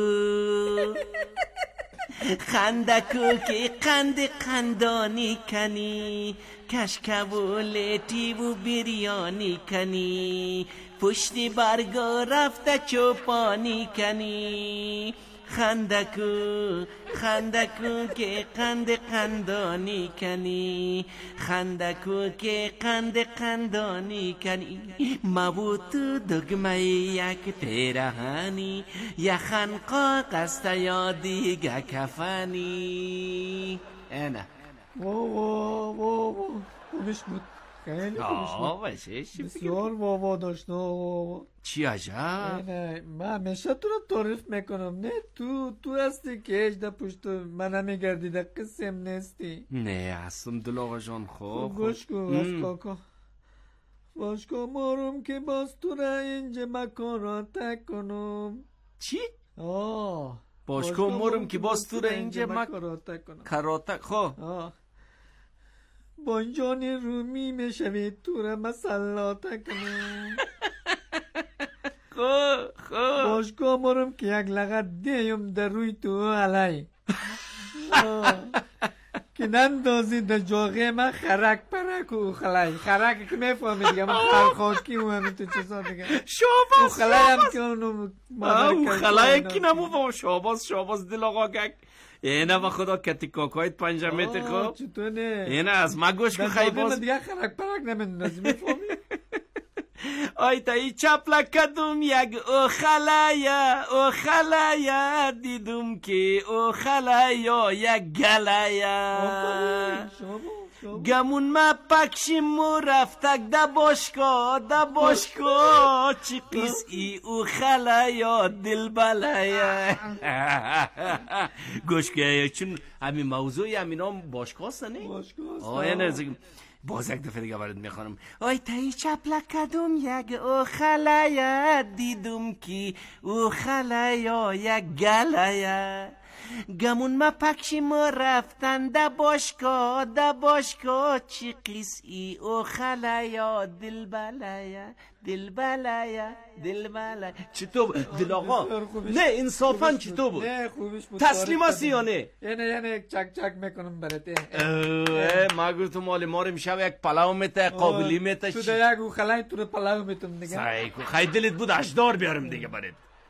خندکو که قند قندانی کنی، کشکولیتی و بریانی کنی، پشتی برگا رفته چوپانی کنی، خندکو خندکو که قند قندانی کنی، خندکو که قند قندانی کنی، مبو تو دگمه یک پیرهانی، یخنقا قست یادی گه کفنی. اینه واه واه واه واه خوبش بود، خیلی خوبش بود، بسیار واه واه داشت. چی عجب؟ نه من همیشه تو رو تعریف میکنم، نه تو تو هستی که اجده پشت من نمیگردی در قسم نیستی. نه هستم دل آقا جان. خوب گوش کن از کاکا، باش کن مارم که باز تو را اینجا مکان را تک کنم. چی؟ آه باش کن مارم که باز تو را اینجا مکان را تک کنم. کراتک خواه آه بانجان رومی میشوید تو را مسلات کنم. خو خو باش کامارم که یک لغت دیم در روی تو علی که نندازی در جاغه من خرک پرک و خلای خرک که میفهمی دیگه من خرخاکی و همین تو چیزا دیگه شاباز خلای هم که اونو او خلای کی نمو شاباز شاباز دل آقا گک. اینه با خدا کتی کاکایت پنجمیت خوب چطور نه اینه از ما گوش که خیلی باز دیگه خرک پرک نمیدونازی میفهمی. آی تا ای چپلک کدوم یک او خلایا او خلایا دیدم که او خلایا یک گلایا گمون ما پکشیم و رفتک دا باشکا دا باشکا چی قیس ای او خلایا دل بلایا. گوش که چون همین موضوعی همین هم باشکاست نه؟ باشکاست آه نه باز یک دفعه دیگه برات میخوانم. آی تایی چپلک کدوم یک او خلایا دیدم کی او خلایا یک گلایا گمون ما پکشیم و رفتن دا باشکا دا باشکا چی قیس ای او خلایا دل بلایا دل بلایا دل بلایا. چطور دل آقا؟ نه انصافا چطور بود؟ نه خوبش بود. تسلیم هستی یا نه؟ یعنی یعنی چک چک میکنم برات. ما گفتم مال ما رو میشه یک پلاو میته قابلی میته. تو در یک خلای تو رو پلاو میتم دیگه. سعی کو خیلی دلت بود اشدار بیارم دیگه برات.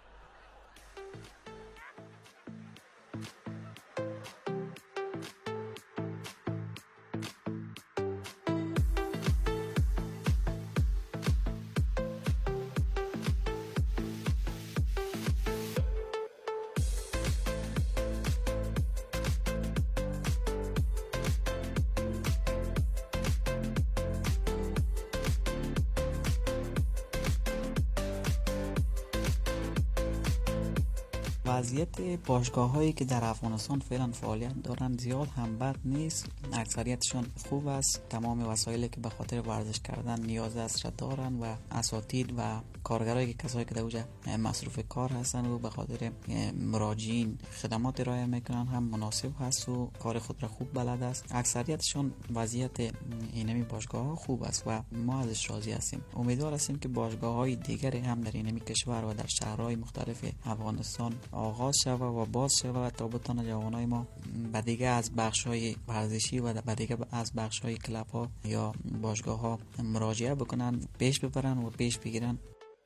وضعیت باشگاه هایی که در افغانستان فعلا فعالیت دارن زیاد هم بد نیست، اکثریتشون خوب است. تمام وسایلی که به خاطر ورزش کردن نیاز است را دارن و اساتید و کارگرایی که کسایی که در اونجا مصروف کار هستن و به خاطر مراجعین خدمات ارائه میکنن هم مناسب هست و کار خود را خوب بلد است. اکثریتشون وضعیت اینمی باشگاه ها خوب است و ما ازش راضی هستیم. امیدوار هستیم که باشگاه های دیگری هم در اینمی کشور و در شهرهای مختلف افغانستان آغاز شود و باز شود تا بتونه جوانای ما به دیگه از بخش‌های ورزشی و به دیگه از بخش‌های کلب‌ها یا باشگاه‌ها مراجعه بکنن، پیش ببرن و پیش بگیرن.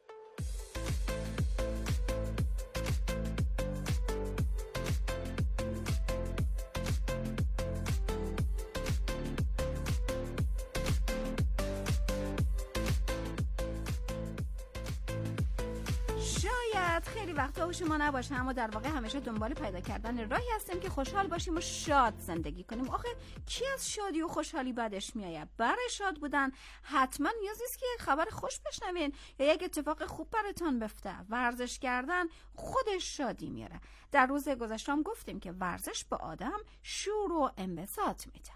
خیلی وقتا شما نباشه، اما در واقع همیشه دنبال پیدا کردن راهی هستیم که خوشحال باشیم و شاد زندگی کنیم. آخه کی از شادی و خوشحالی بدش میآید؟ برای شاد بودن حتما نیازی است که خبر خوش بشنوین یا یک اتفاق خوب براتون بیفته. ورزش کردن خودش شادی میاره. در روز گذشته هم گفتیم که ورزش به آدم شور و انبساط میده.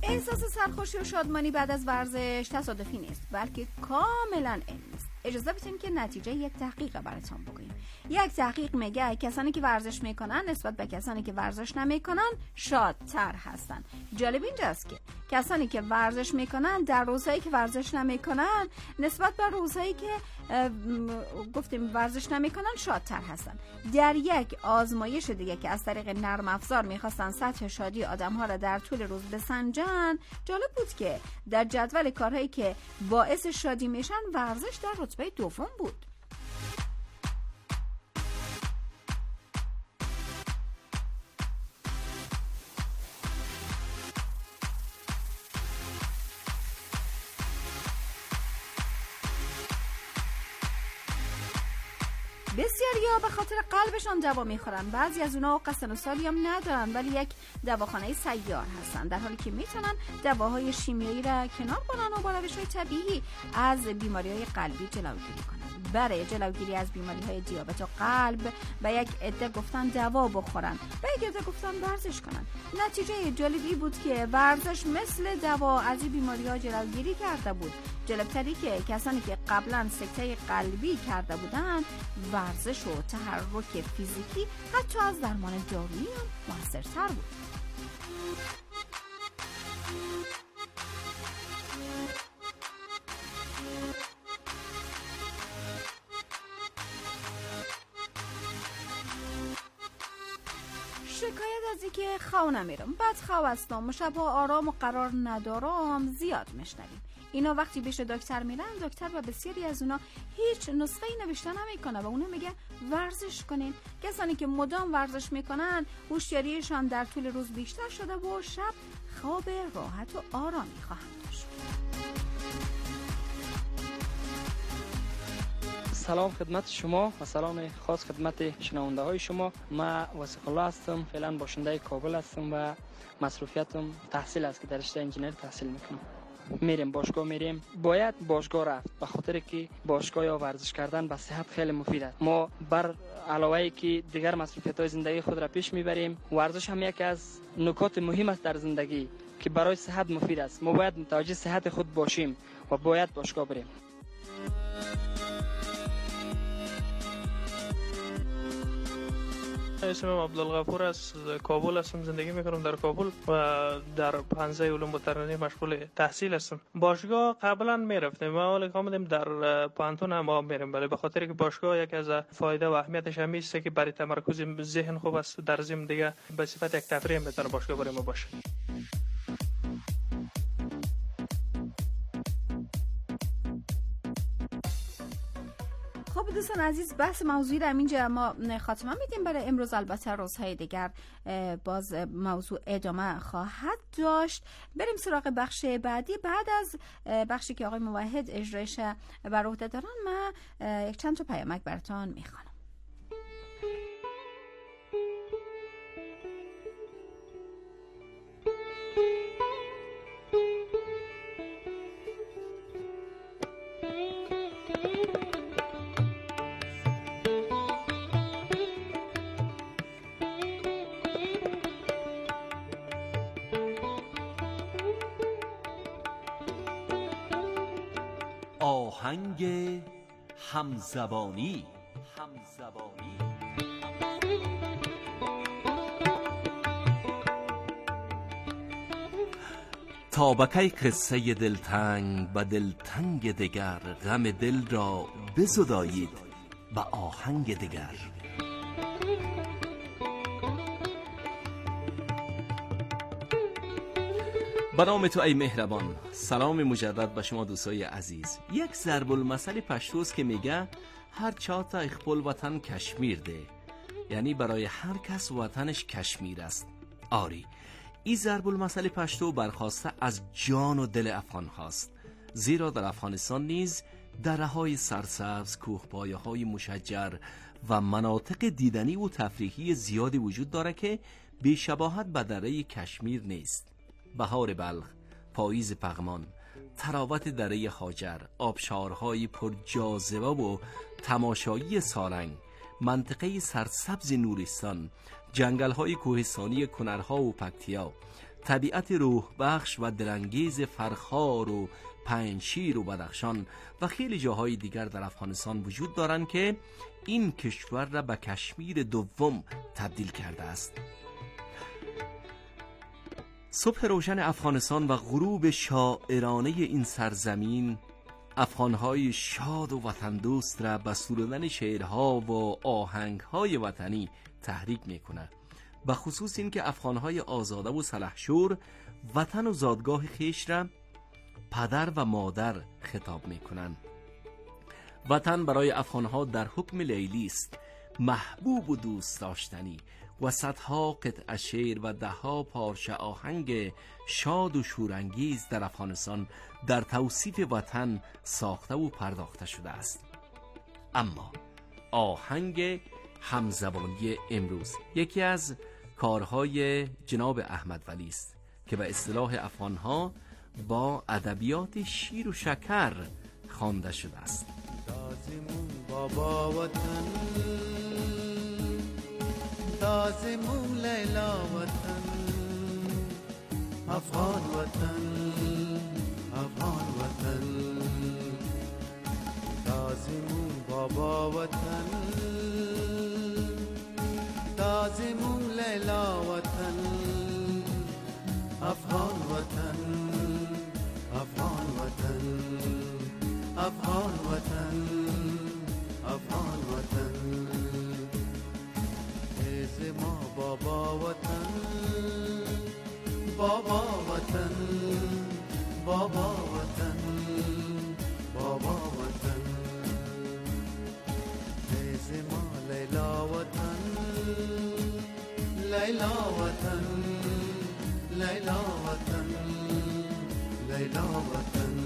احساس سرخوشی و شادمانی بعد از ورزش تصادفی نیست، بلکه کاملا علمی است. اجازه بدین که نتیجه یک تحقیق براتون بگویم. یک تحقیق میگه کسانی که ورزش میکنن نسبت به کسانی که ورزش نمیکنن شادتر هستن. جالب اینجاست که کسانی که ورزش میکنن در روزهایی که ورزش نمیکنن نسبت به روزهایی که گفتیم ورزش نمیکنن شادتر هستن. در یک آزمایش دیگه که از طریق نرم افزار میخواستن سطح شادی آدم‌ها را در طول روز بسنجن، جالب بود که در جدول کارهایی که باعث شادی میشن ورزش در رتبه دوم بود. بسیاریا به خاطر قلبشان دوا میخورن. بعضی از اونها قصد و سالی هم ندارن ولی یک دواخانه سیار هستن، در حالی که میتونن دواهای شیمیایی را کنار کنن و با روش‌های طبیعی از بیماری‌های قلبی جلوگیری کنن. برای جلوگیری از بیماری‌های دیابت و قلب به یک عده گفتن دوا بخورن، به یک عده گفتن ورزش کنن. نتیجه جالبی بود که ورزش مثل دوا از این بیماری‌ها جلوگیری کرده بود. جالب‌تری که کسانی که قبلا سکته قلبی کرده بودند، ورزش و تحرک فیزیکی حتی از درمان دارویی هم موثرتر بود. شکایت از اینکه خو نمیرم، بد خو هستم، شبها آرام و قرار ندارم زیاد میشنویم. اینا وقتی پیش دکتر میرن، دکتر و بسیاری از اونا هیچ نسخه‌ای نوشته نمیکنه و اونا میگه ورزش کنین. کسانی که مدام ورزش میکنن هوشیاریشان در طول روز بیشتر شده و شب خواب راحت و آرامی خواهند داشت. سلام خدمت شما و سلام خاص خدمت شنونده های شما. ما وثیق الله هستم، فعلا باشنده کابل هستم و مصروفیتم تحصیل است که در رشته انجینر تحصیل میکنم. میریم باشگاه، میریم باید باشگاه رفت به خاطر که باشگاه یا ورزش کردن به صحت خیلی مفید است. ما بر علاوه ای که دیگر مصروفیت های زندگی خود را پیش میبریم، ورزش هم یکی از نکات مهم است در زندگی که برای صحت مفید است. ما باید متوجه صحت خود باشیم و باید باشگاه بریم. اسمم عبدالغفور است، کابل هستم، زندگی میکنم در کابل و در حوزه علوم بترانی مشغول تحصیل هستم. باشگاه قبلا میرفتیم و حالا آمدیم در پانتون هم آب میریم، ولی به خاطر که باشگاه یک از فایده و اهمیتش همین است که برای تمرکز ذهن خوب است، در ضمن دیگه به صفت یک تفریح میتونه باشگاه برای ما باشه. خب دوستان عزیز، بحث موضوعی را اینجا ما خاتمه میدیم برای امروز. البته روزهای دیگر باز موضوع ادامه خواهد داشت. بریم سراغ بخش بعدی. بعد از بخشی که آقای موحد اجرایش بر عهده دارن، من یک چند تا پیامک براتون میخوانم. آهنگ همزبانی. همزبانی تا بکی قصه دلتنگ به دلتنگ دگر، غم دل را بزدایید به آهنگ دگر. به نام تو ای مهربان. سلام مجدد به شما دوستای عزیز. یک ضرب المثل پشتوست که میگه هر چاته اخپل وطن کشمیر ده، یعنی برای هر کس وطنش کشمیر است. آری، این ضرب المثل پشتو برخواسته از جان و دل افغان هاست، زیرا در افغانستان نیز دره‌های سرسبز، کوهپایه‌های مشجر و مناطق دیدنی و تفریحی زیادی وجود داره که بی‌شباهت به دره کشمیر نیست. بهار بلخ، پاییز پغمان، تراوت دره هاجر، آبشارهای پر جاذبه و تماشایی سارنگ، منطقه سرسبز نورستان، جنگل‌های کوهستانی کنرها و پکتیا، طبیعت روح بخش و دلانگیز فرخار و پنجشیر و بدخشان و خیلی جاهای دیگر در افغانستان وجود دارند که این کشور را به کشمیر دوم تبدیل کرده است. صبح روشن افغانستان و غروب شاعرانه این سرزمین افغانهای شاد و وطن دوست را به سرودن شعرها و آهنگهای وطنی تحریک میکنه. به خصوص این که افغانهای آزاده و سلحشور وطن و زادگاه خیش را پدر و مادر خطاب میکنن. وطن برای افغانها در حکم لیلی است، محبوب و دوست داشتنی و صدها قطعه شعر و دهها پارچه آهنگ شاد و شورانگیز در افغانستان در توصیف وطن ساخته و پرداخته شده است. اما آهنگ همزبانی امروز یکی از کارهای جناب احمد ولی است که به اصطلاح افغانها با ادبیات شیر و شکر خوانده شده است. تازمون بابا وطن، تازمون لیلا وطن، افغان وطن، افغان وطن، تازمون بابا وطن، تازمون لیلا وطن، افغان وطن، افغان وطن، افغان وطن، افغان وطن، ایز ما بابا وطن، بابا وطن، بابا وطن، بابا وطن، ایز ما لیلا وطن، لیلا وطن، لیلا وطن، لیلا وطن.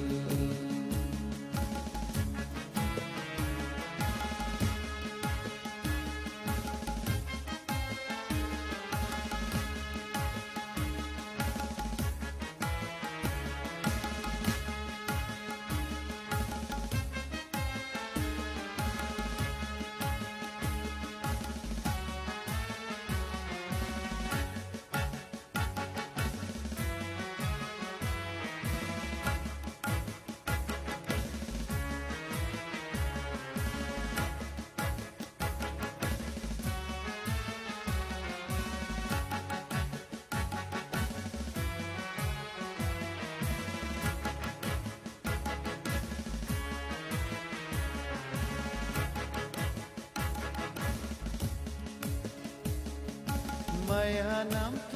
میهنم تو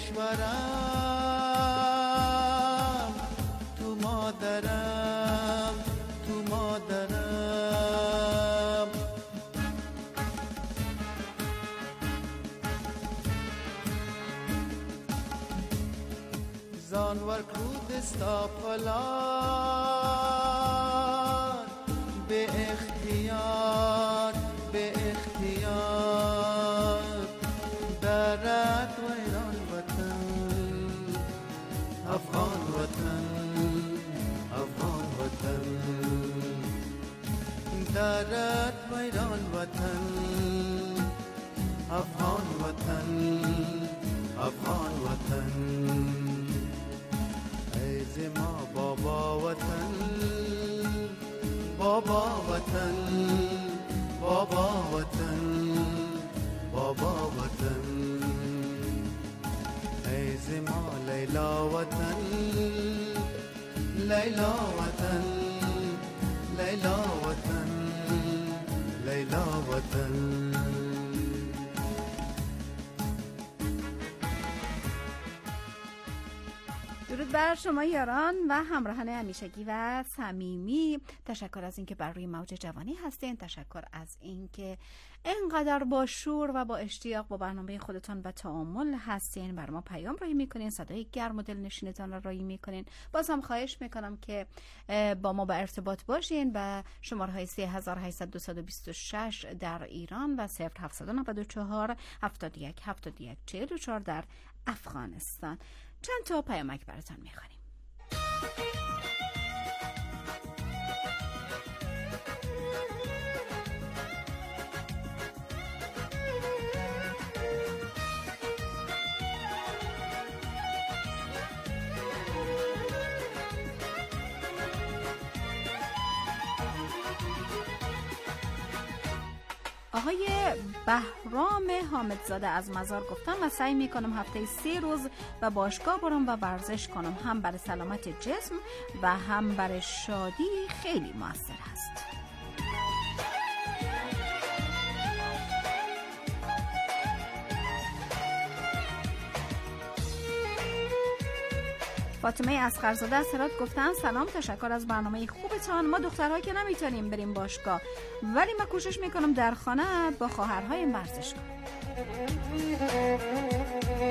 کشورم، تو مادرم، تو مادرم، زانور کودستا پلان، به اختیار، به اختیار درت ویران وطن، افغان وطن، افغان وطن، درت ویران وطن، افغان وطن، افغان وطن، ایز ما بابا وطن، بابا وطن، بابا وطن، بابا وطن، ایز ما لیلا وطن، لیلا وطن، لیلا وطن، لیلا وطن. درود بر شما یاران و همراهان همیشگی و صمیمی. تشکر از اینکه بر روی موج جوانی هستین. تشکر از اینکه اینقدر با شور و با اشتیاق با برنامه خودتان و تعامل هستین. بر ما پیام رایی میکنین، صدای گرم و دلنشینتان را رایی میکنین. باز هم خواهش میکنم که با ما به ارتباط باشین و شماره های سه هزار و هشتصد و بیست و شش در ایران و صفر هفتصد و نود و چهار هفتاد و یک هفتاد و یک چهل و چهار در افغانستان. چند تا پیامک براتون میخوانیم. آقای بهرام حامدزاده از مزار گفتن من سعی میکنم هفته سه روز به باشگاه برم و ورزش کنم، هم برای سلامت جسم و هم برای شادی خیلی موثر است. فاطمه اصغرزاده از هرات گفتن سلام، تشکر از برنامه خوبتان. ما دخترها که نمیتونیم بریم باشگاه، ولی ما کوشش میکنم در خانه با خواهرهایم ورزش کنم.